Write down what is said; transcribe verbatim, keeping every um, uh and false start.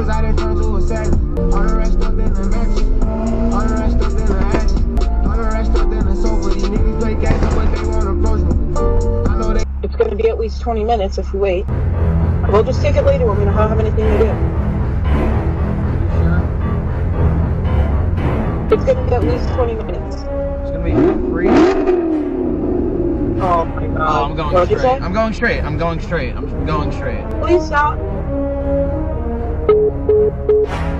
First I did turn to a savage. All the rest up in the match. All the rest up in the action. All the rest up in the sofa. These niggas play games, but they won't approach me. I know they. It's going to be at least twenty minutes if we wait. We'll just take it later when we don't have anything to do. It's going to be at least twenty minutes. It's going to be free. Oh my god. Oh, I'm going what straight. I'm going straight. I'm going straight. I'm going straight. Please stop.